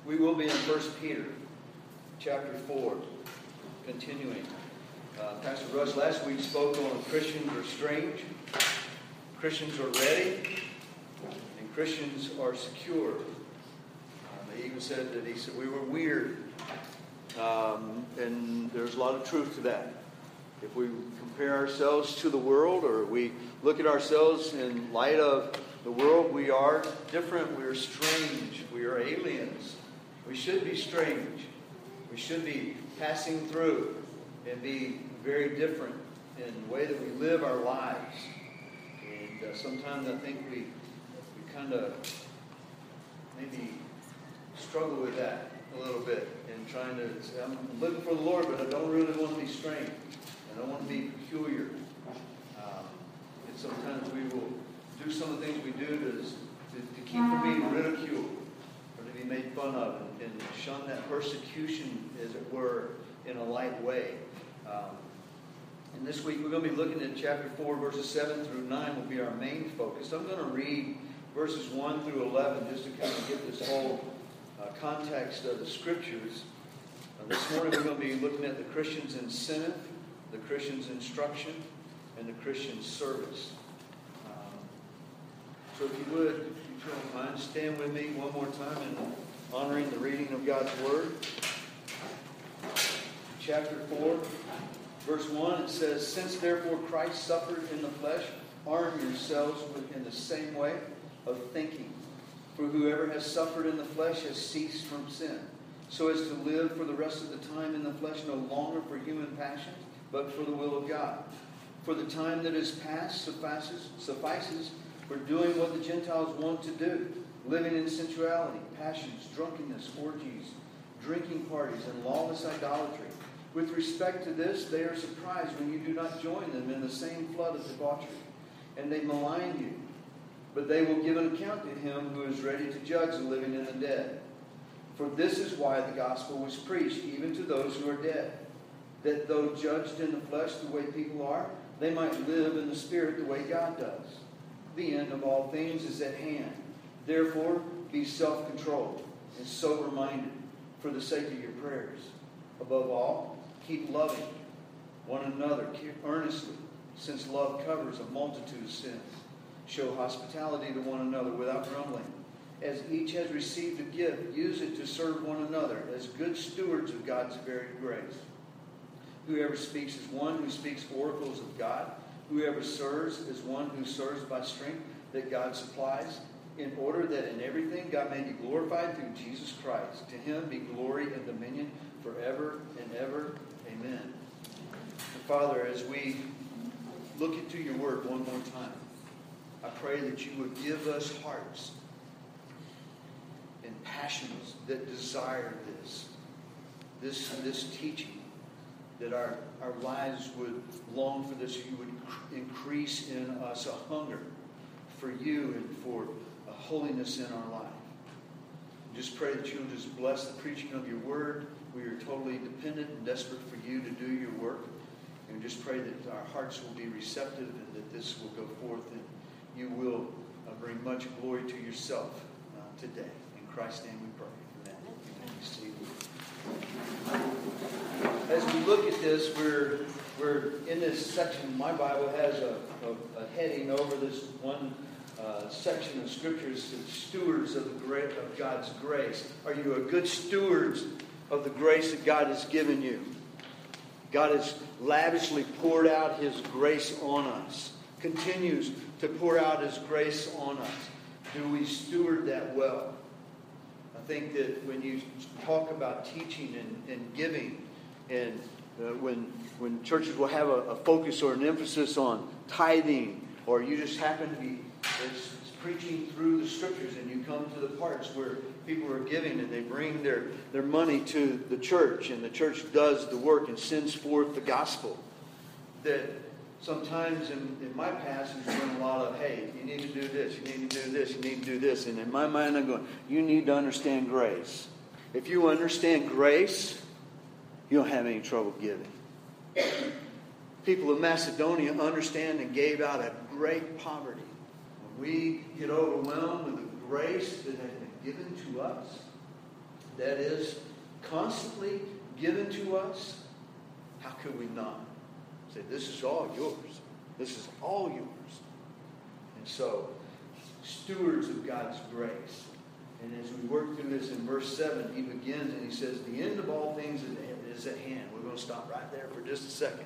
We will be in 1 Peter chapter 4, continuing. Pastor Russ last week spoke on Christians are strange, Christians are ready, and Christians are secure. He even said that we were weird. And there's a lot of truth to that. If we compare ourselves to the world, or we look at ourselves in light of the world, we are different. We are strange. We are aliens. We should be strange. We should be passing through and be very different in the way that we live our lives. And sometimes I think we kind of maybe struggle with that a little bit, and trying to say, I'm looking for the Lord, but I don't really want to be strange. I don't want to be peculiar. And sometimes we will do some of the things we do to keep from being ridiculed or to be made fun of, and shun that persecution, as it were, in a light way. And this week we're going to be looking at chapter 4, verses 7 through 9 will be our main focus. I'm going to read verses 1 through 11 just to kind of get this whole context of the Scriptures. This morning we're going to be looking at the Christian's incentive, the Christian's instruction, and the Christian's service. So if you would, if you don't mind, stand with me one more time in honoring the reading of God's Word. Chapter 4, verse 1, it says, "Since therefore Christ suffered in the flesh, arm yourselves in the same way of thinking. For whoever has suffered in the flesh has ceased from sin, so as to live for the rest of the time in the flesh, no longer for human passions, but for the will of God. For the time that is past suffices for doing what the Gentiles want to do, living in sensuality, passions, drunkenness, orgies, drinking parties, and lawless idolatry. With respect to this, they are surprised when you do not join them in the same flood of debauchery, and they malign you. But they will give an account to him who is ready to judge the living and the dead. For this is why the gospel was preached, even to those who are dead, that though judged in the flesh the way people are, they might live in the spirit the way God does. The end of all things is at hand. Therefore, be self-controlled and sober-minded for the sake of your prayers. Above all, keep loving one another earnestly, since love covers a multitude of sins. Show hospitality to one another without grumbling. As each has received a gift, use it to serve one another as good stewards of God's varied grace. Whoever speaks is one who speaks oracles of God. Whoever serves is one who serves by strength that God supplies, in order that in everything God may be glorified through Jesus Christ. To him be glory and dominion forever and ever. Amen." And Father, as we look into your word one more time, I pray that you would give us hearts and passions that desire this teaching, that our lives would long for this. You would increase in us a hunger for you and for a holiness in our life. Just pray that you will just bless the preaching of your word. We are totally dependent and desperate for you to do your work. And just pray that our hearts will be receptive and that this will go forth and you will bring much glory to yourself today. In Christ's name we pray. Amen. As we look at this, we're in this section. My Bible has a heading over this one section of Scriptures, stewards of God's grace. Are you a good stewards of the grace that God has given you? God has lavishly poured out his grace on us. Continues to pour out his grace on us. Do we steward that well? I think that when you talk about teaching and giving, and when churches will have a focus or an emphasis on tithing, or you just happen to be preaching through the Scriptures and you come to the parts where people are giving and they bring their money to the church and the church does the work and sends forth the gospel, that sometimes in my past there's been a lot of, hey, you need to do this, you need to do this, you need to do this. And in my mind I'm going, you need to understand grace. If you understand grace, you don't have any trouble giving. People of Macedonia understand and gave out of great poverty. When we get overwhelmed with the grace that has been given to us, that is constantly given to us, how could we not say, this is all yours? This is all yours. And so, stewards of God's grace. And as we work through this in verse 7, he begins and he says, the end of all things is at hand. We're going to stop right there for just a second.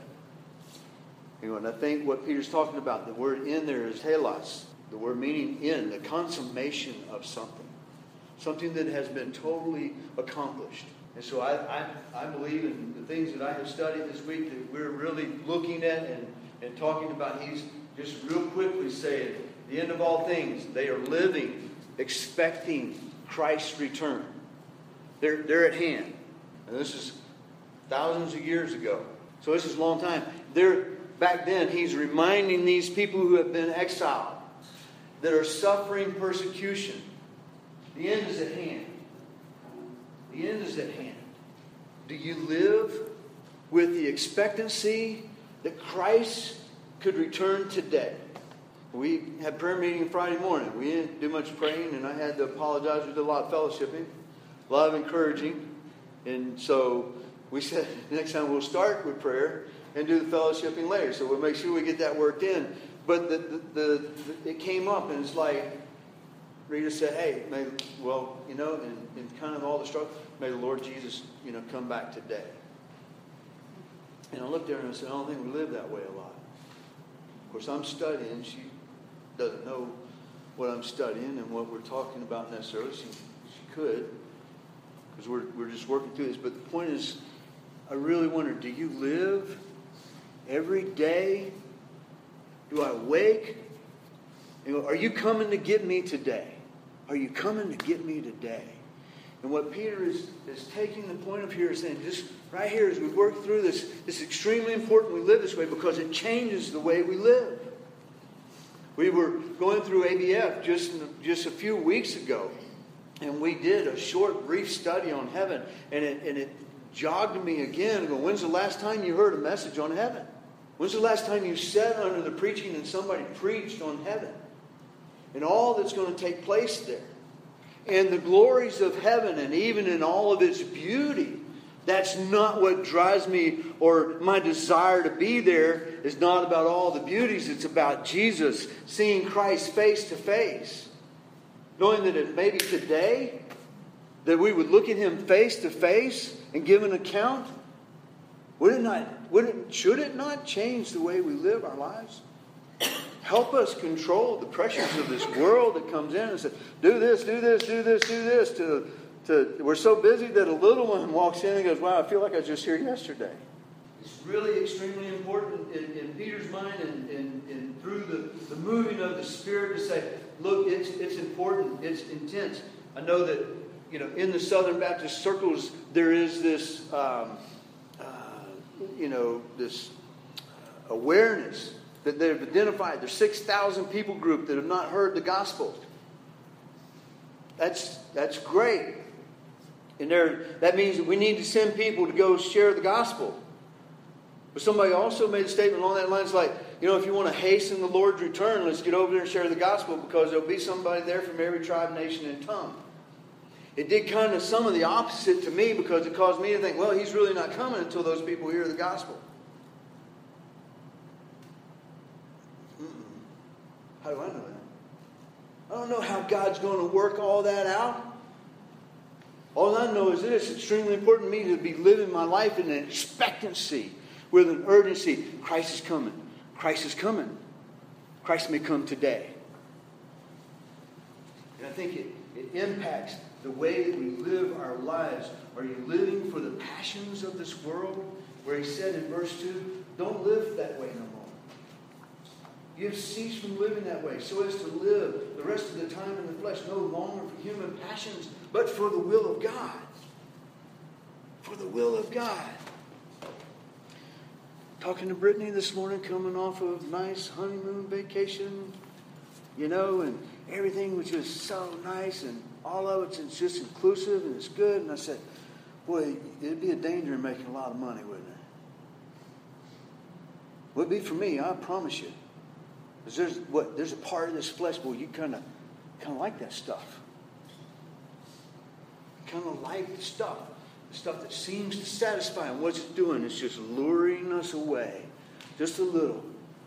And I think what Peter's talking about, the word in there is telos. The word meaning in, the consummation of something. Something that has been totally accomplished. And so I believe in the things that I have studied this week that we're really looking at and talking about. He's just real quickly saying, the end of all things, they are living, expecting Christ's return. They're at hand. And this is thousands of years ago. So this is a long time. Back then, he's reminding these people who have been exiled, that are suffering persecution. The end is at hand. The end is at hand. Do you live with the expectancy that Christ could return today? We had prayer meeting Friday morning. We didn't do much praying, and I had to apologize. We did a lot of fellowshipping, a lot of encouraging. And so we said next time we'll start with prayer and do the fellowshipping later. So we'll make sure we get that worked in. But it came up, and it's like Rita said, hey, in kind of all the struggle, may the Lord Jesus, come back today. And I looked at her and I said, I don't think we live that way a lot. Of course, I'm studying. She doesn't know what I'm studying and what we're talking about necessarily. She could, because we're just working through this. But the point is, I really wonder, do you live every day? Do I wake? Are you coming to get me today? Are you coming to get me today? And what Peter is taking the point of here is saying, just right here as we work through this, it's extremely important we live this way because it changes the way we live. We were going through ABF just a few weeks ago, and we did a short, brief study on heaven, and it jogged me again. When's the last time you heard a message on heaven? When's the last time you sat under the preaching and somebody preached on heaven? And all that's going to take place there. And the glories of heaven, and even in all of its beauty, that's not what drives me, or my desire to be there is not about all the beauties. It's about Jesus, seeing Christ face to face. Knowing that it maybe today, that we would look at Him face to face and give an account. Should it not change the way we live our lives? Help us control the pressures of this world that comes in and says, do this, do this, do this, do this. We're so busy that a little one walks in and goes, wow, I feel like I was just here yesterday. It's really extremely important in Peter's mind and through the moving of the Spirit to say, look, it's important, it's intense. I know that, in the Southern Baptist circles, there is this, this awareness that they've identified. There's 6,000 people group that have not heard the gospel. That's great. And that means that we need to send people to go share the gospel. But somebody also made a statement along that line. It's like, if you want to hasten the Lord's return, let's get over there and share the gospel because there'll be somebody there from every tribe, nation, and tongue. It did kind of some of the opposite to me because it caused me to think, well, He's really not coming until those people hear the gospel. How do I know that? I don't know how God's going to work all that out. All I know is this: it's extremely important to me to be living my life in an expectancy, with an urgency. Christ is coming. Christ is coming. Christ may come today. And I think it impacts the way that we live our lives. Are you living for the passions of this world? Where he said in verse 2, don't live that way no more. You have ceased from living that way, so as to live the rest of the time in the flesh, no longer for human passions, but for the will of God. For the will of God. Talking to Brittany this morning, coming off of a nice honeymoon vacation, and everything was just so nice, and all of it's just inclusive, and it's good. And I said, boy, it'd be a danger in making a lot of money, wouldn't it? Would be for me, I promise you. Because there's a part of this flesh, boy, you kind of like that stuff. kind of like the stuff that seems to satisfy. And what's it doing? It's just luring us away. Just a little.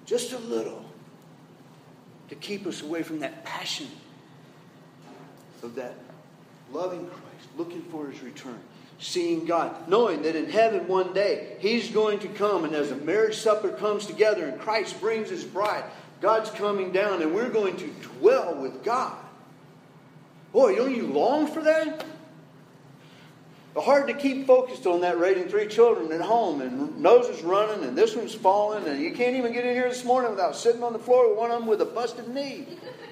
To keep us away from that passion of that loving Christ, looking for His return, seeing God, knowing that in heaven one day He's going to come, and as a marriage supper comes together and Christ brings His bride, God's coming down and we're going to dwell with God. Boy, don't you long for that? It's hard to keep focused on that, raising 3 children at home, and noses running, and this one's falling, and you can't even get in here this morning without sitting on the floor with one of them with a busted knee.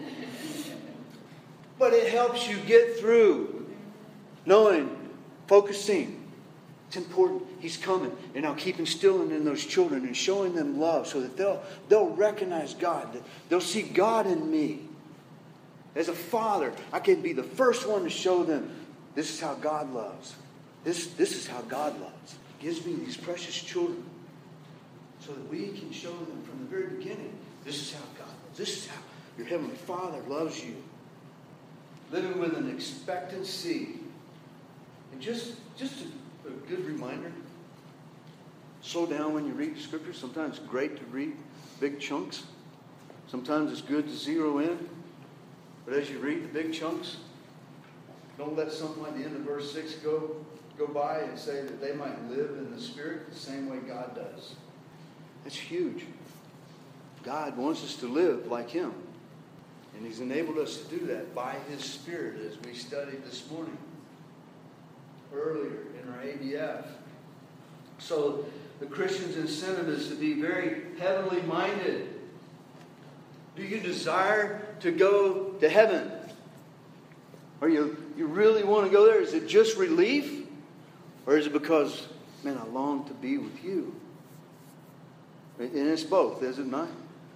But it helps you get through, knowing, focusing. It's important. He's coming. And now keep instilling in those children and showing them love so that they'll recognize God. That they'll see God in me. As a father, I can be the first one to show them this is how God loves. This is how God loves. He gives me these precious children so that we can show them from the very beginning, this is how God loves. This is how your Heavenly Father loves you. Living with an expectancy. And just a good reminder, slow down when you read Scripture. Sometimes it's great to read big chunks. Sometimes it's good to zero in. But as you read the big chunks, don't let something like the end of verse 6 go by and say that they might live in the Spirit the same way God does. That's huge. God wants us to live like Him. And He's enabled us to do that by His Spirit, as we studied this morning, earlier in our ABF. So the Christian's incentive is to be very heavenly minded. Do you desire to go to heaven? Or you really want to go there? Is it just relief? Or is it because, man, I long to be with you? And it's both, is it not?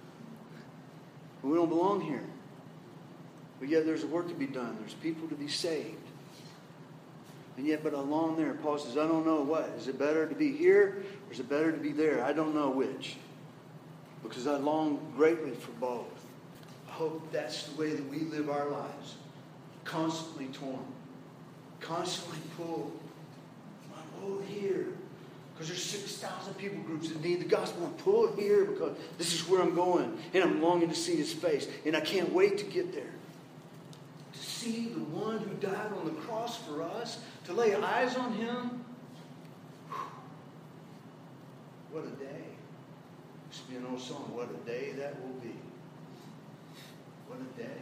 We don't belong here. But yet there's work to be done. There's people to be saved. And yet, but I long there. Paul says, I don't know what. Is it better to be here or is it better to be there? I don't know which. Because I long greatly for both. I hope that's the way that we live our lives. Constantly torn. Constantly pulled. I'm pulled here. Because there's 6,000 people groups that need the gospel. I'm pulled here because this is where I'm going. And I'm longing to see His face. And I can't wait to get there. To see the one who died on the cross for us. To lay eyes on Him. Whew. What a day. Used to be an old song. What a day that will be. What a day.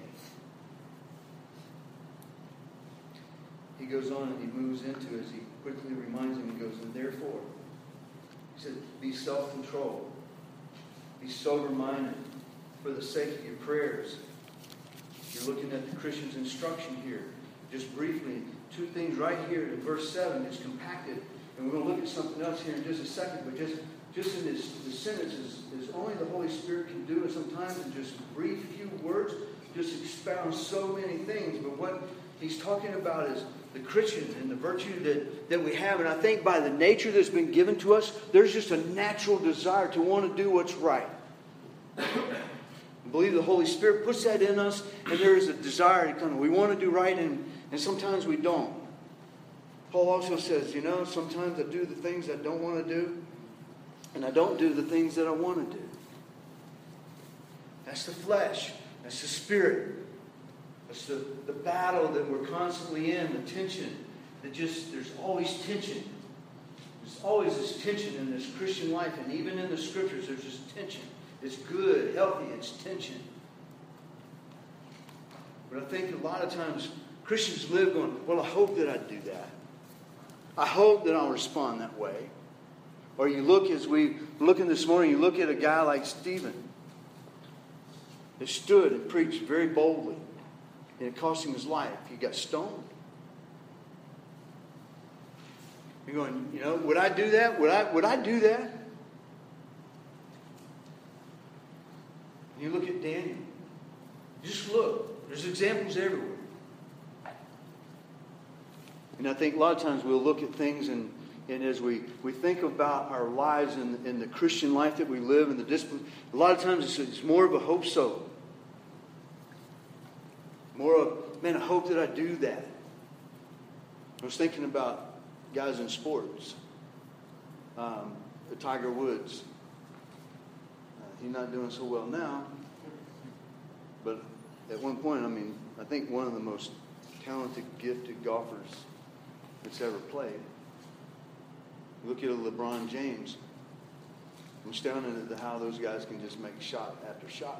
He goes on and he moves into, as he quickly reminds him, he goes, and therefore, he said, be self-controlled. Be sober-minded for the sake of your prayers. You're looking at the Christian's instruction here. Just briefly, 2 things right here in verse 7. It's compacted. And we're going to look at something else here in just a second. But just in this sentence is only the Holy Spirit can do. And sometimes in just brief few words, just expound so many things. But what he's talking about is the Christian and the virtue that we have. And I think by the nature that's been given to us, there's just a natural desire to want to do what's right. I believe the Holy Spirit puts that in us, and there is a desire to we want to do right, and sometimes we don't. Paul also says, sometimes I do the things I don't want to do, and I don't do the things that I want to do. That's the flesh. That's the spirit. That's the battle that we're constantly in, the tension. There's always tension. There's always this tension in this Christian life, and even in the Scriptures, there's this tension. It's good, healthy, it's tension. But I think a lot of times Christians live going, well, I hope that I do that. I hope that I'll respond that way. Or you look, as we looking this morning, you look at a guy like Stephen that stood and preached very boldly. And it cost him his life. He got stoned. You're going, would I do that? Would I do that? And you look at Daniel. Just look. There's examples everywhere. And I think a lot of times we'll look at things and as we think about our lives and the Christian life that we live and the discipline, a lot of times it's more of a hope so. More of, man, I hope that I do that. I was thinking about guys in sports. Tiger Woods. He's not doing so well now. But at one point, I think one of the most talented, gifted golfers that's ever played. Look at LeBron James. I'm astounded at how those guys can just make shot after shot.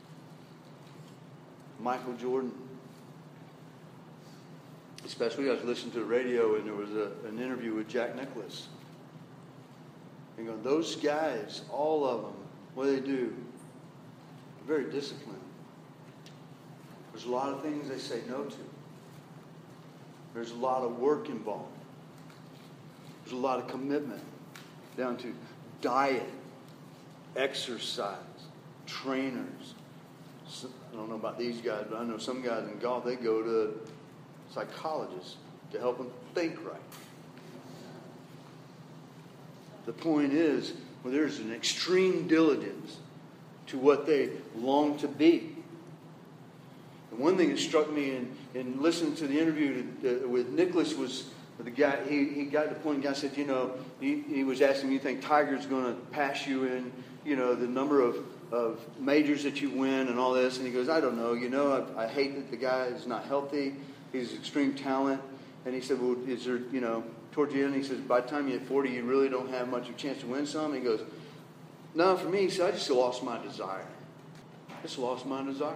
Michael Jordan. Especially, I was listening to the radio and there was an interview with Jack Nicklaus. And going, those guys, all of them, what do they do? They're very disciplined. There's a lot of things they say no to. There's a lot of work involved. There's a lot of commitment down to diet, exercise, trainers. I don't know about these guys, but I know some guys in golf, they go to psychologists to help them think right. The point is, well, there's an extreme diligence to what they long to be. And one thing that struck me in listening to the interview with Nicklaus was the guy, he got to the point, the guy said, he was asking me, you think Tiger's going to pass you in, the number of majors that you win and all this? And he goes, I don't know. I hate that the guy is not healthy. He's extreme talent. And he said, well, is there, towards the end, he says, by the time you hit 40, you really don't have much of a chance to win some? And he goes, no, for me, he said, I just lost my desire. I just lost my desire.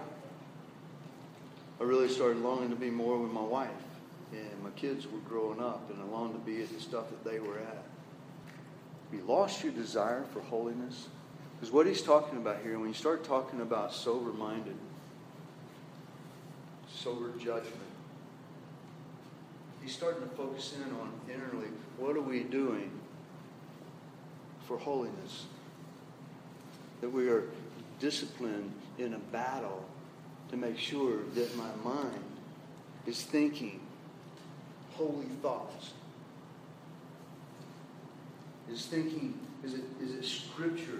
I really started longing to be more with my wife. And my kids were growing up, and I longed to be at the stuff that they were at. You lost your desire for holiness? Because what he's talking about here, when you start talking about sober-minded, sober judgment, he's starting to focus in on internally, what are we doing for holiness? That we are disciplined in a battle to make sure that my mind is thinking holy thoughts. Is thinking, is it scripture?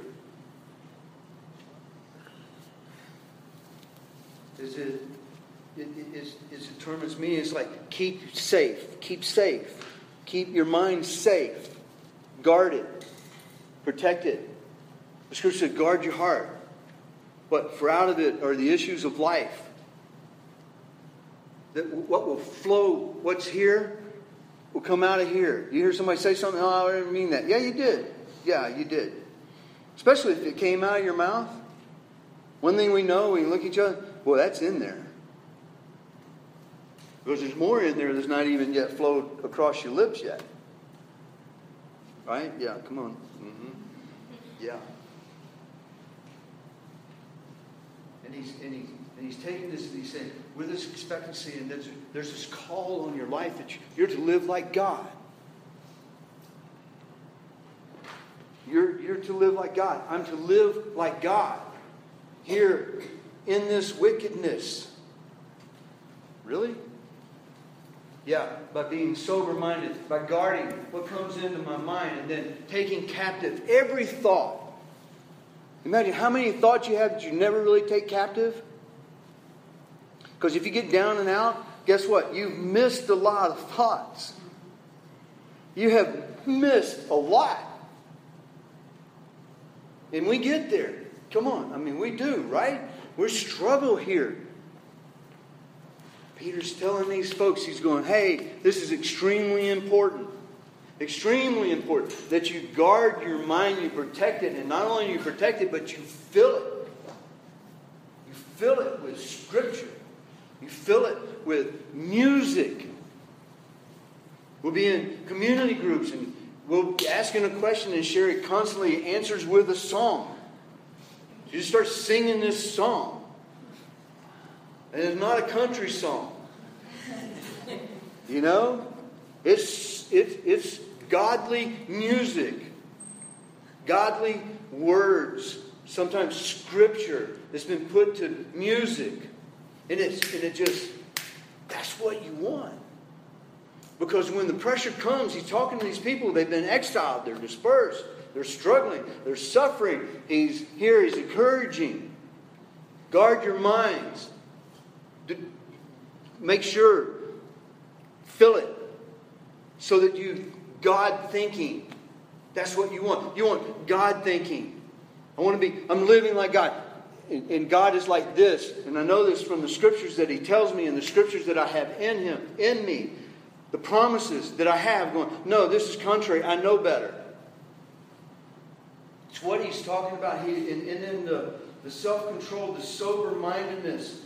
Is it determines me? It's like keep safe. Keep your mind safe. Guard it. Protect it. The scripture said, guard your heart. But for out of it are the issues of life. That what will flow, what's here, will come out of here. You hear somebody say something, oh, I didn't mean that. Yeah, you did. Yeah, you did. Especially if it came out of your mouth. One thing we know when you look at each other, well, that's in there. Because there's more in there that's not even yet flowed across your lips yet. Right? Yeah, come on. Mm-hmm. Yeah. And he's taking this and he's saying, with this expectancy, and there's this call on your life that you're to live like God. You're to live like God. I'm to live like God. Here in this wickedness. Really? Yeah, by being sober-minded, by guarding what comes into my mind, and then taking captive every thought. Imagine how many thoughts you have that you never really take captive. Because if you get down and out, guess what? You've missed a lot of thoughts. You have missed a lot. And we get there. Come on. We do, right? We struggle here. Peter's telling these folks, he's going, hey, this is extremely important. Extremely important that you guard your mind, you protect it, and not only you protect it, but you fill it. You fill it with scripture. You fill it with music. We'll be in community groups and we'll be asking a question and Sherry constantly answers with a song. You just start singing this song. And it's not a country song. It's godly music. Godly words. Sometimes scripture that's been put to music. And it just, that's what you want. Because when the pressure comes, he's talking to these people, they've been exiled, they're dispersed, they're struggling, they're suffering. He's here, he's encouraging. Guard your minds. Make sure, fill it. so that God thinking. That's what you want. You want God thinking. I'm living like God. And God is like this. And I know this from the scriptures that He tells me and the scriptures that I have in Him, in me. The promises that I have going, no, this is contrary. I know better. It's what He's talking about. And in the self-control, the sober-mindedness,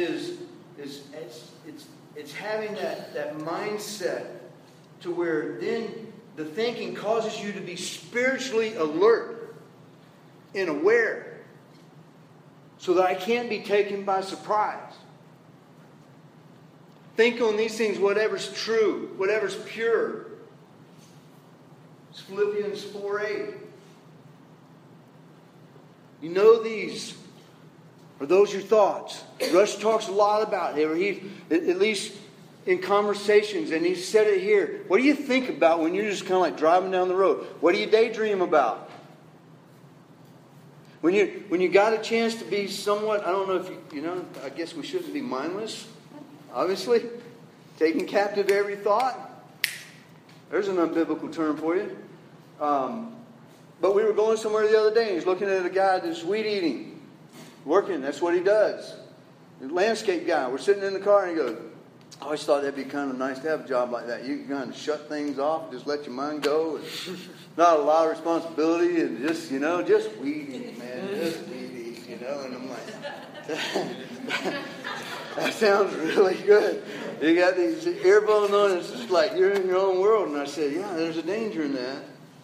it's having that mindset to where then the thinking causes you to be spiritually alert and aware so that I can't be taken by surprise. Think on these things, whatever's true, whatever's pure. It's Philippians 4:8. You know these. Are those your thoughts? Rush talks a lot about it. At least in conversations, and he said it here. What do you think about when you're just kind of like driving down the road? What do you daydream about? When you got a chance to be somewhat, I don't know if I guess we shouldn't be mindless, obviously. Taking captive every thought. There's an unbiblical term for you. But we were going somewhere the other day, and he's looking at a guy that's weed eating. Working, that's what he does. The landscape guy. We're sitting in the car, and he goes, I always thought that'd be kind of nice to have a job like that. You can kind of shut things off, just let your mind go. And not a lot of responsibility, and just weed eating, man. Just weed eating, And I'm like, that sounds really good. You got these earphones on, and it's just like you're in your own world. And I said, yeah, there's a danger in that.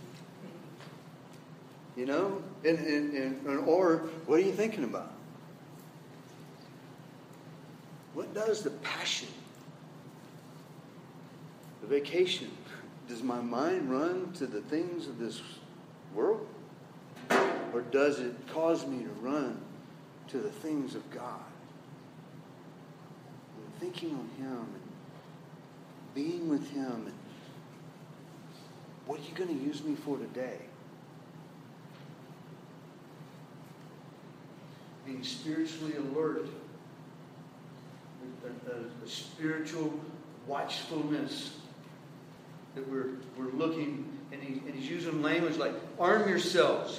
Or what are you thinking about? What does the passion, the vacation, does my mind run to the things of this world? Or does it cause me to run to the things of God? And thinking on Him and being with Him. And what are you going to use me for today? Being spiritually alert, a spiritual watchfulness that we're looking, and he's using language like arm yourselves.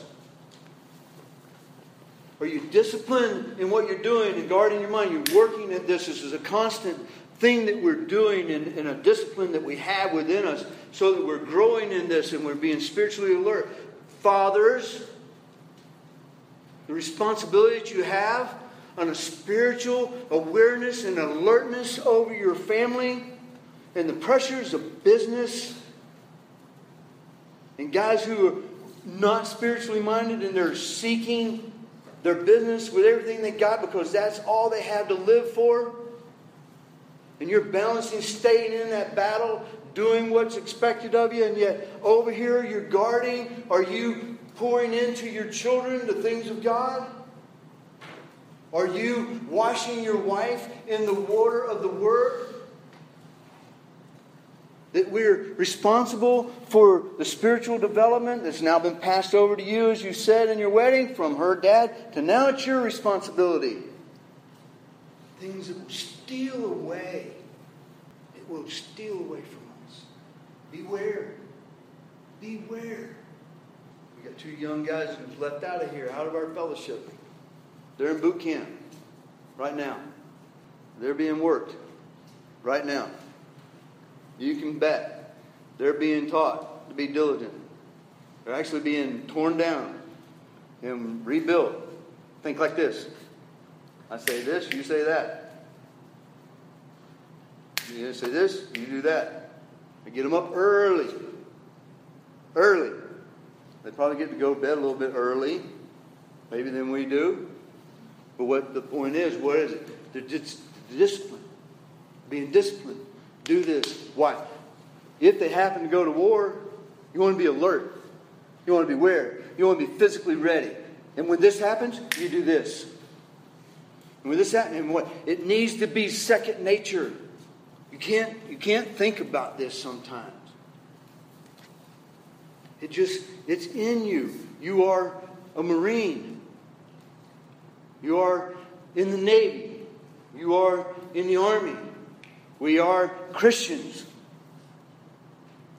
Are you disciplined in what you're doing and guarding your mind? You're working at this. This is a constant thing that we're doing and a discipline that we have within us so that we're growing in this and we're being spiritually alert. Fathers, the responsibility that you have on a spiritual awareness and alertness over your family and the pressures of business. And guys who are not spiritually minded and they're seeking their business with everything they got because that's all they have to live for. And you're balancing, staying in that battle, doing what's expected of you, and yet over here you're guarding. Are you pouring into your children the things of God? Are you washing your wife in the water of the Word? That we're responsible for the spiritual development that's now been passed over to you, as you said in your wedding, from her dad, to now it's your responsibility. Things that will steal away. It will steal away from us. Beware. Beware. We got two young guys who've left out of here, out of our fellowship. They're in boot camp right now. They're being worked right now. You can bet they're being taught to be diligent. They're actually being torn down and rebuilt. Think like this. I say this, you say that. You say this, you do that. I get them up early. Early. They probably get to go to bed a little bit early. Maybe than we do. But what the point is, what is it? They're just disciplined. Being disciplined. Do this. Why? If they happen to go to war, you want to be alert. You want to be aware. You want to be physically ready. And when this happens, you do this. And when this happens, what? It needs to be second nature. You can't think about this sometimes. It's in you. You are a Marine. You are in the Navy. You are in the Army. We are Christians.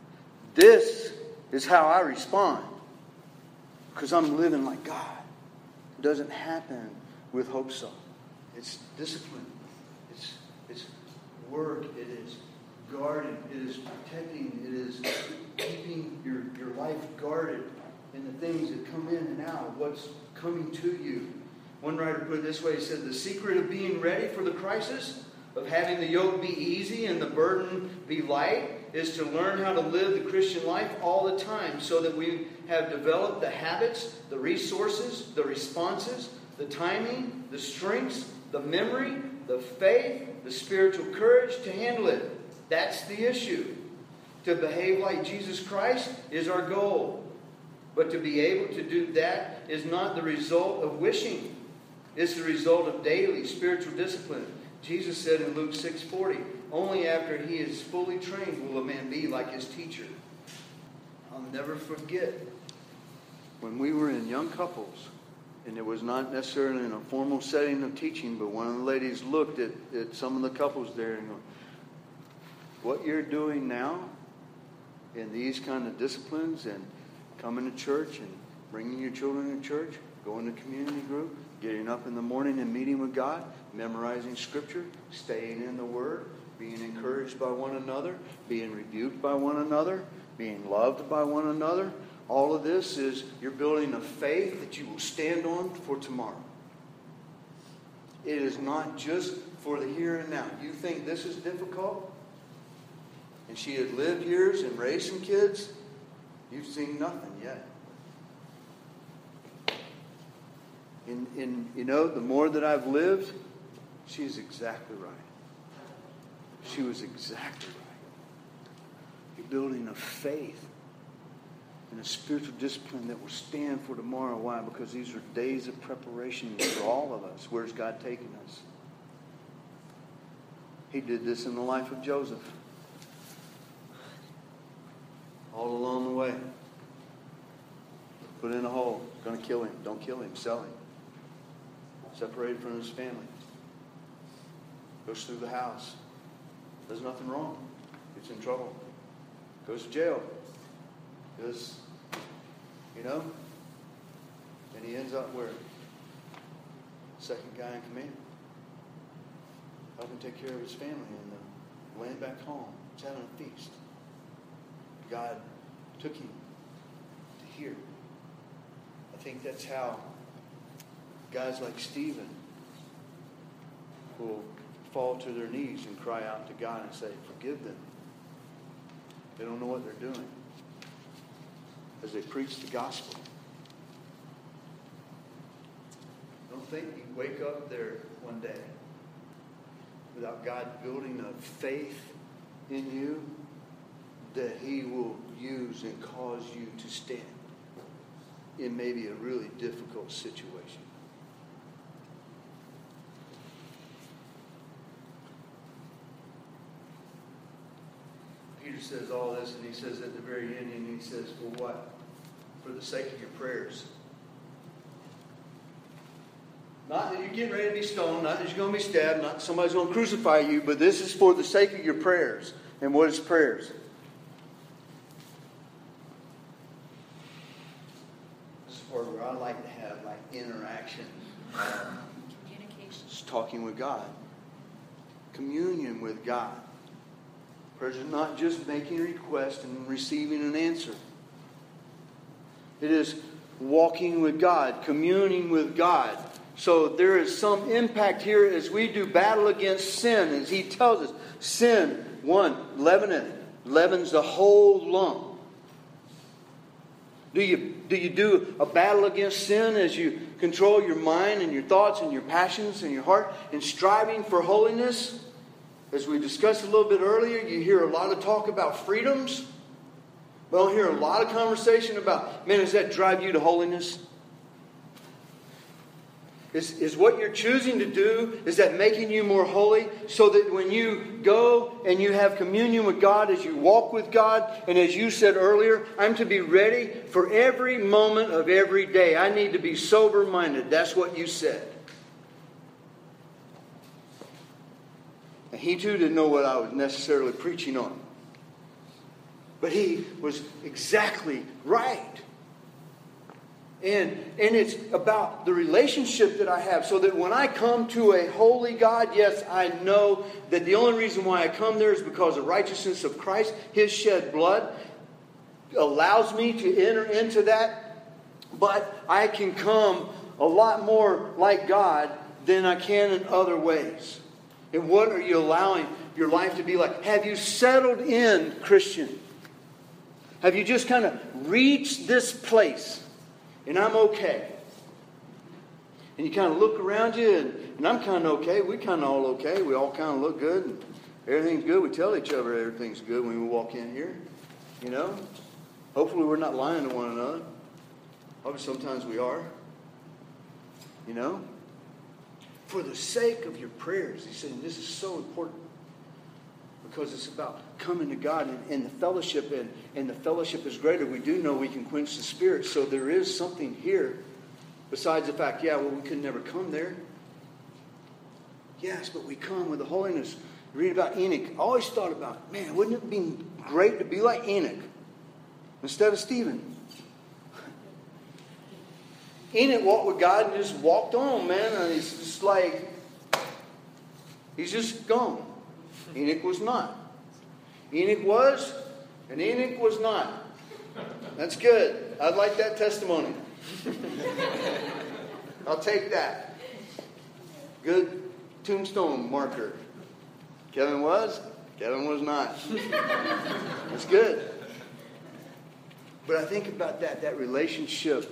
This is how I respond. Because I'm living like God. It doesn't happen with Hope Song. It's discipline. It's work. It is guarding. It is protecting. It is keeping your life guarded in the things that come in and out, what's coming to you. One writer put it this way. He said, the secret of being ready for the crisis, of having the yoke be easy and the burden be light, is to learn how to live the Christian life all the time so that we have developed the habits, the resources, the responses, the timing, the strengths, the memory, the faith, the spiritual courage to handle it. That's the issue. To behave like Jesus Christ is our goal. But to be able to do that is not the result of wishing. It's the result of daily spiritual discipline. Jesus said in Luke 6:40, only after he is fully trained will a man be like his teacher. I'll never forget when we were in young couples, and it was not necessarily in a formal setting of teaching, but one of the ladies looked at some of the couples there and go, what you're doing now in these kind of disciplines and coming to church and bringing your children to church, going to community group, getting up in the morning and meeting with God, memorizing Scripture, staying in the Word, being encouraged by one another, being rebuked by one another, being loved by one another. All of this is you're building a faith that you will stand on for tomorrow. It is not just for the here and now. You think this is difficult? And she had lived years and raised some kids? You've seen nothing yet. And you know, the more that I've lived, she's exactly right. She was exactly right. You're building a faith and a spiritual discipline that will stand for tomorrow. Why? Because these are days of preparation for all of us. Where's God taking us? He did this in the life of Joseph. All along the way. Put in a hole. Going to kill him. Don't kill him. Sell him. Separated from his family. Goes through the house. Does nothing wrong. Gets in trouble. Goes to jail. Goes, and he ends up where? Second guy in command. Helping take care of his family and the land back home. He's having a feast. God took him to here. I think that's how guys like Stephen will fall to their knees and cry out to God and say, forgive them. They don't know what they're doing. As they preach the gospel. Don't think you wake up there one day without God building a faith in you that He will use and cause you to stand in maybe a really difficult situation. Peter says all this, and he says at the very end, and he says, for what? For the sake of your prayers. Not that you're getting ready to be stoned, not that you're going to be stabbed, not that somebody's going to crucify you, but this is for the sake of your prayers. And what is prayers? This is where I like to have interaction. Communication. Just talking with God. Communion with God. Prayers is not just making a request and receiving an answer. It is walking with God, communing with God. So there is some impact here as we do battle against sin. As He tells us, sin, leaveneth. Leavens the whole lump. Do you do a battle against sin as you control your mind and your thoughts and your passions and your heart in striving for holiness? As we discussed a little bit earlier, you hear a lot of talk about freedoms. But I'll hear a lot of conversation about, man, does that drive you to holiness? Is what you're choosing to do, is that making you more holy? So that when you go and you have communion with God, as you walk with God, and as you said earlier, I'm to be ready for every moment of every day. I need to be sober-minded. That's what you said. And he too didn't know what I was necessarily preaching on. But he was exactly right. And it's about the relationship that I have, so that when I come to a holy God, yes, I know that the only reason why I come there is because of the righteousness of Christ. His shed blood allows me to enter into that. But I can come a lot more like God than I can in other ways. And what are you allowing your life to be like? Have you settled in, Christian? Have you just kind of reached this place? And I'm okay. And you kind of look around you, and I'm kind of okay. We kind of all okay. We all kind of look good. And everything's good. We tell each other everything's good when we walk in here. You know? Hopefully we're not lying to one another. Probably sometimes we are. You know? For the sake of your prayers. He's saying this is so important. Because it's about coming to God and the fellowship, and the fellowship is greater. We do know we can quench the spirit. So there is something here besides the fact, we could never come there. Yes, but we come with the holiness. You read about Enoch. I always thought about, man, wouldn't it be great to be like Enoch instead of Stephen? Enoch walked with God and just walked on, man. And he's just like, he's just gone. Enoch was not. Enoch was, and Enoch was not. That's good. I'd like that testimony. I'll take that. Good tombstone marker. Kevin was, Kevin was not. That's good. But I think about that relationship.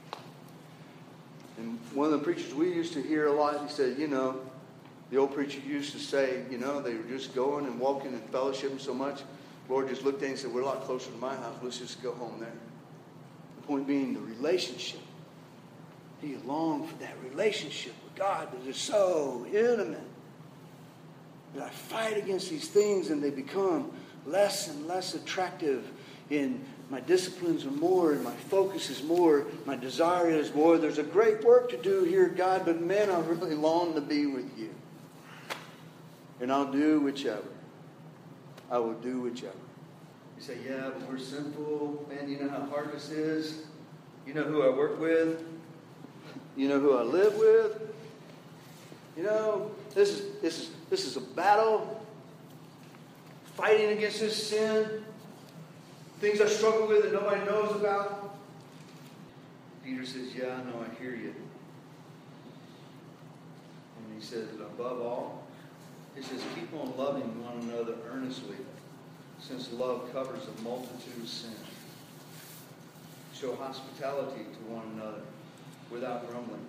And one of the preachers we used to hear a lot, he said, the old preacher used to say, they were just going and walking and fellowshipping so much. The Lord just looked at him and said, we're a lot closer to my house. Let's just go home there. The point being the relationship. Do you long for that relationship with God that is so intimate? That I fight against these things and they become less and less attractive. And my disciplines are more and my focus is more. My desire is more. There's a great work to do here, God, but man, I really long to be with you. And I'll do whichever. I will do whichever. You say, but we're sinful. Man, you know how hard this is. You know who I work with. You know who I live with. This is a battle. Fighting against this sin. Things I struggle with that nobody knows about. Peter says, I know, I hear you. And he says, above all, he says, keep on loving one another earnestly, since love covers a multitude of sins. Show hospitality to one another without grumbling.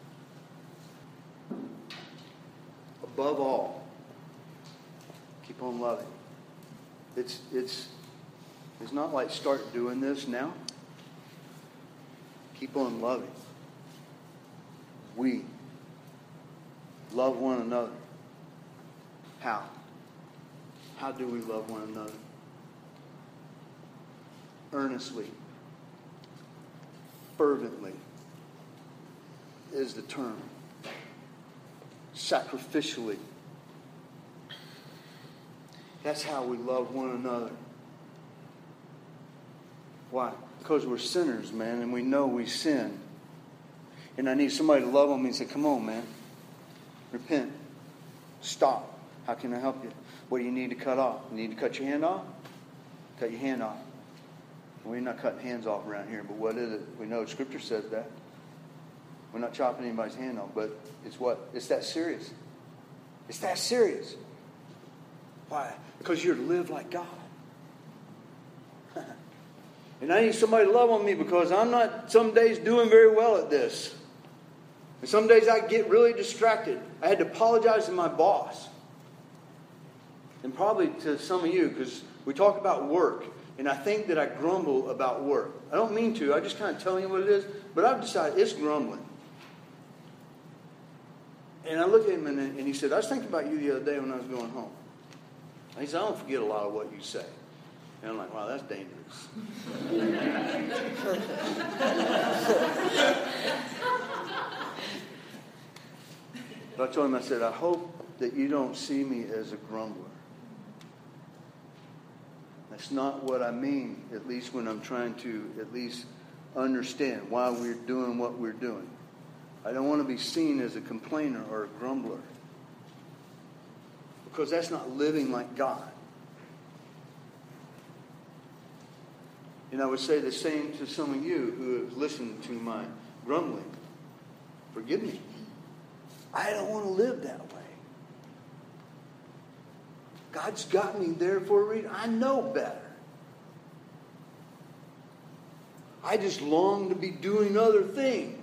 Above all, keep on loving. It's not like start doing this now. Keep on loving. We love one another. How? How do we love one another? Earnestly. Fervently is the term. Sacrificially. That's how we love one another. Why? Because we're sinners, man, and we know we sin. And I need somebody to love on me and say, come on, man. Repent. Stop. How can I help you? What do you need to cut off? You need to cut your hand off? Cut your hand off. We're not cutting hands off around here, but what is it? We know Scripture says that. We're not chopping anybody's hand off, but it's what? It's that serious. It's that serious. Why? Because you're to live like God. And I need somebody to love on me because I'm not some days doing very well at this. And some days I get really distracted. I had to apologize to my boss. And probably to some of you, because we talk about work. And I think that I grumble about work. I don't mean to. I just kind of tell you what it is. But I've decided it's grumbling. And I looked at him and he said, I was thinking about you the other day when I was going home. And he said, I don't forget a lot of what you say. And I'm like, wow, that's dangerous. But I told him, I said, I hope that you don't see me as a grumbler. I That's not what I mean, at least when I'm trying to at least understand why we're doing what we're doing. I don't want to be seen as a complainer or a grumbler, because that's not living like God. And I would say the same to some of you who have listened to my grumbling. Forgive me. I don't want to live that way. God's got me there for a reason. I know better. I just long to be doing other things.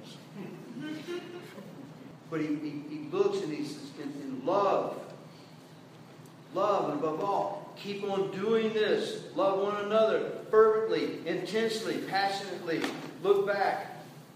But he looks and he says, in love. Love, and above all, keep on doing this. Love one another fervently, intensely, passionately. Look back.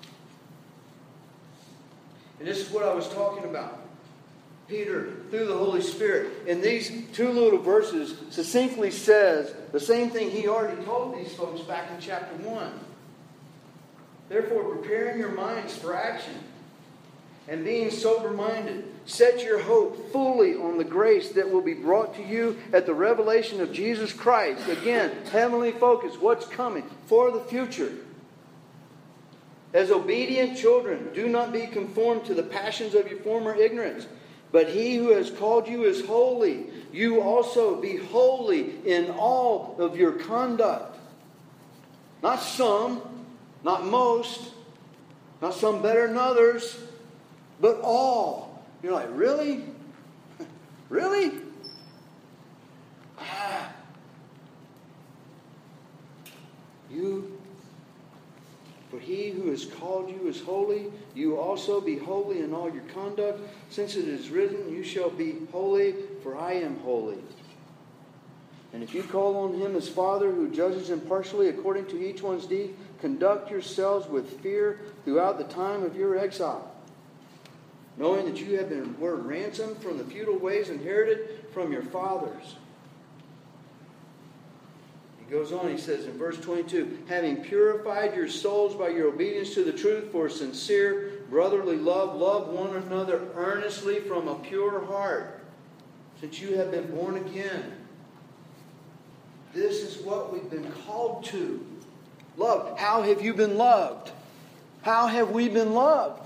And this is what I was talking about. Peter, through the Holy Spirit, in these two little verses, succinctly says the same thing he already told these folks back in chapter 1. Therefore, preparing your minds for action and being sober-minded, set your hope fully on the grace that will be brought to you at the revelation of Jesus Christ. Again, heavenly focus, what's coming for the future. As obedient children, do not be conformed to the passions of your former ignorance. But he who has called you is holy. You also be holy in all of your conduct. Not some, not most, not some better than others, but all. You're like, really? Really? For he who has called you is holy. You also be holy in all your conduct. Since it is written, you shall be holy, for I am holy. And if you call on him as Father, who judges impartially according to each one's deed, conduct yourselves with fear throughout the time of your exile, knowing that you were ransomed from the futile ways inherited from your fathers. He goes on, he says in verse 22, having purified your souls by your obedience to the truth for sincere brotherly love, love one another earnestly from a pure heart, since you have been born again. This is what we've been called to. Love. How have you been loved? How have we been loved?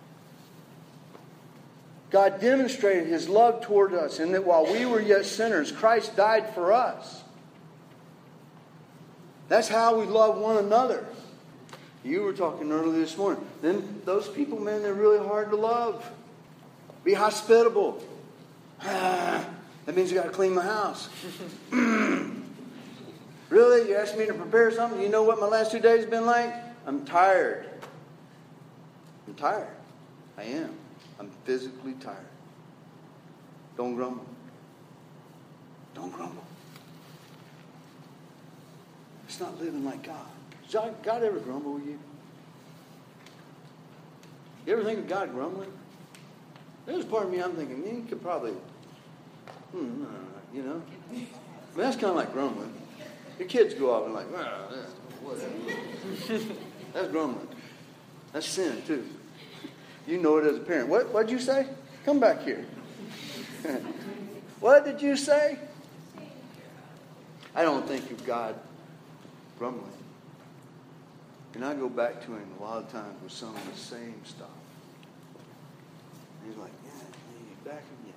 God demonstrated his love toward us in that while we were yet sinners, Christ died for us. That's how we love one another. You were talking earlier this morning. Then those people, man, they're really hard to love. Be hospitable. That means you got to clean my house. Really? You asked me to prepare something? You know what my last 2 days have been like? I'm tired. I'm tired. I am. I'm physically tired. Don't grumble. Don't grumble. It's not living like God. Does God ever grumble with you? You ever think of God grumbling? There's part of me I'm thinking, man, you could probably, you know. I mean, that's kind of like grumbling. Your kids go off and like, well, whatever. That's grumbling. That's sin too. You know it as a parent. What'd you say? Come back here. What did you say? I don't think of God grumbling. And I go back to him a lot of times with some of the same stuff. And he's like, yeah, you're back again.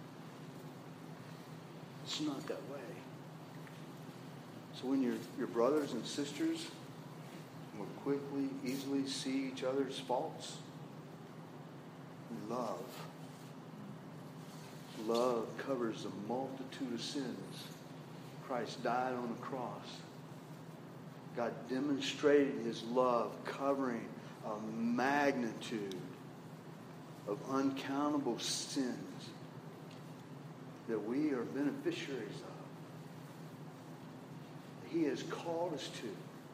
It's not that way. So when your brothers and sisters will quickly, easily see each other's faults, love. Love covers a multitude of sins. Christ died on the cross. God demonstrated his love covering a magnitude of uncountable sins that we are beneficiaries of. He has called us to.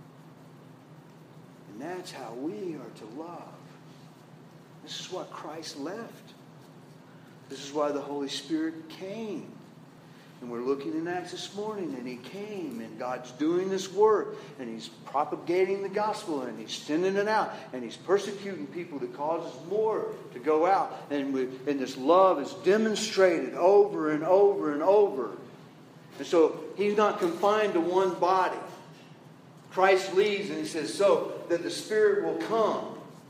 And that's how we are to love. This is why Christ left. This is why the Holy Spirit came. And we're looking in Acts this morning, and he came, and God's doing this work, and he's propagating the gospel, and he's sending it out, and he's persecuting people that causes more to go out. And this love is demonstrated over and over and over. And so He's not confined to one body. Christ leads and He says, so that the Spirit will come.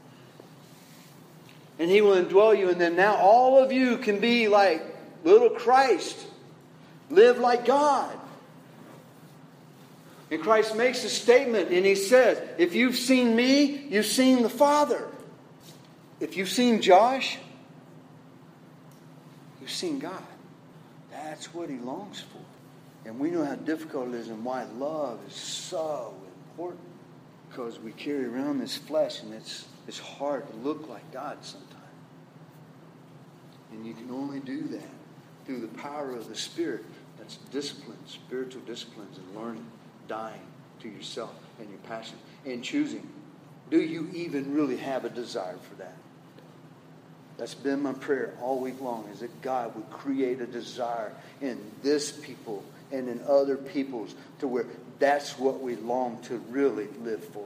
And He will indwell you. And then now all of you can be like little Christ. Live like God. And Christ makes a statement and He says, if you've seen me, you've seen the Father. If you've seen Josh, you've seen God. That's what He longs for. And we know how difficult it is and why love is so important. Because we carry around this flesh and it's hard to look like God sometimes. And you can only do that through the power of the Spirit. That's discipline, spiritual disciplines, and learning, dying to yourself and your passion, and choosing. Do you even really have a desire for that? That's been my prayer all week long, is that God would create a desire in this people and in other peoples to where that's what we long to really live for.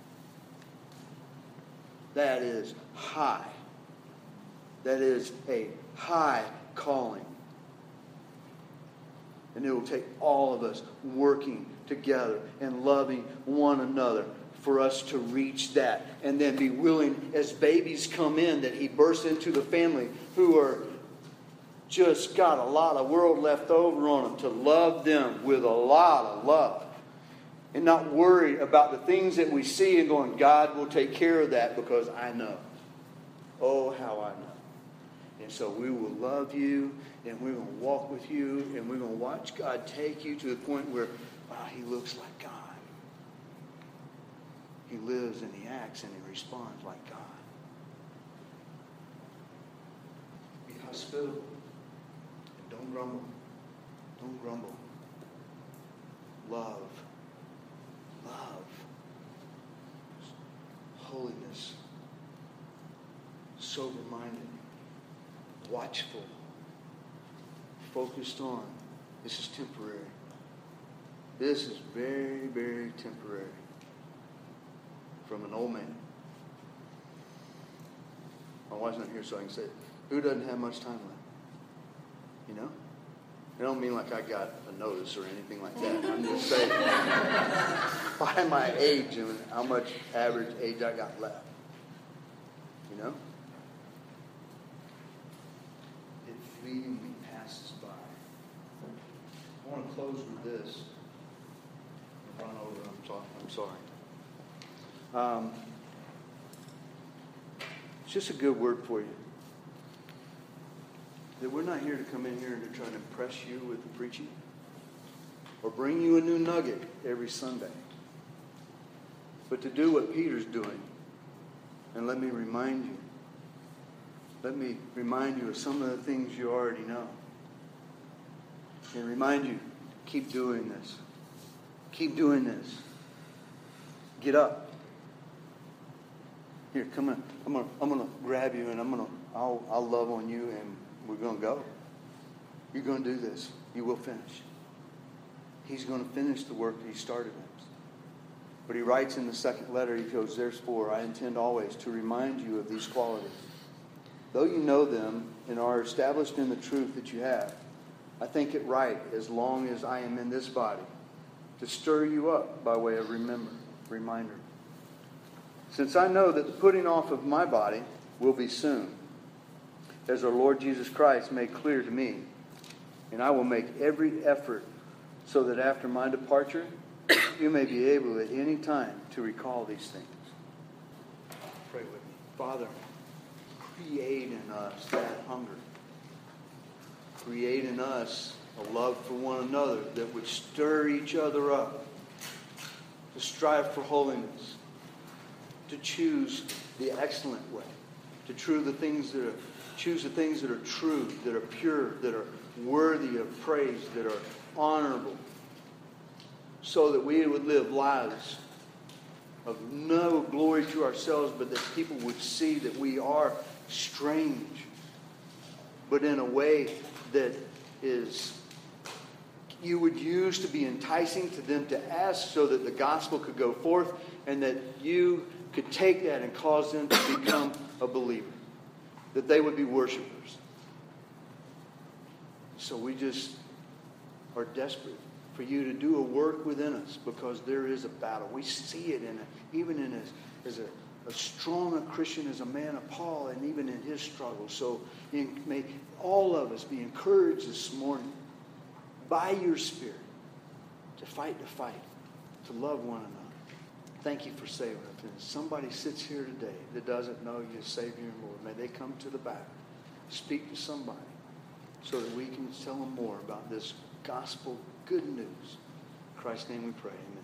That is high. That is a high calling. And it will take all of us working together and loving one another for us to reach that. And then be willing, as babies come in, that He bursts into the family who are just got a lot of world left over on them, to love them with a lot of love. And not worry about the things that we see and going, God will take care of that because I know. Oh, how I know. And so we will love you, and we're going to walk with you, and we're going to watch God take you to the point where, wow, He looks like God. He lives and He acts and He responds like God. Be hospitable. And don't grumble. Don't grumble. Love. Love. Holiness. Sober-minded. Watchful. Focused on. This is temporary. This is very, very temporary. From an old man. My wife's not here, so I can say it. Who doesn't have much time left? You know? I don't mean like I got a notice or anything like that. I'm just saying by my age and how much average age I got left. You know? It fleetingly passes by. I want to close with this. I'll run over. I'm sorry. It's just a good word for you. That we're not here to come in here and to try to impress you with the preaching or bring you a new nugget every Sunday. But to do what Peter's doing. And let me remind you. Let me remind you of some of the things you already know. And remind you, keep doing this. Keep doing this. Get up. Here, come on. I'm gonna grab you and I'll love on you and we're gonna go. You're gonna do this. You will finish. He's gonna finish the work that He started in us. But he writes in the second letter, he goes, therefore, I intend always to remind you of these qualities. Though you know them and are established in the truth that you have, I think it right, as long as I am in this body, to stir you up by way of reminder. Since I know that the putting off of my body will be soon, as our Lord Jesus Christ made clear to me, and I will make every effort so that after my departure, you may be able at any time to recall these things. Pray with me. Father, create in us that hunger. Create in us a love for one another that would stir each other up to strive for holiness, to choose the excellent way, to choose the things that are true, that are pure, that are worthy of praise, that are honorable, so that we would live lives of no glory to ourselves, but that people would see that we are strange, but in a way that is you would use to be enticing to them to ask, so that the gospel could go forth and that you could take that and cause them to become a believer, that they would be worshipers. So we just are desperate for you to do a work within us, because there is a battle. We see it even as a strong a Christian, as a man of Paul, and even in his struggle. So may all of us be encouraged this morning by your Spirit to fight the fight, to love one another. Thank you for saving us. And if somebody sits here today that doesn't know you as Savior and Lord, may they come to the back, speak to somebody, so that we can tell them more about this gospel good news. In Christ's name we pray. Amen.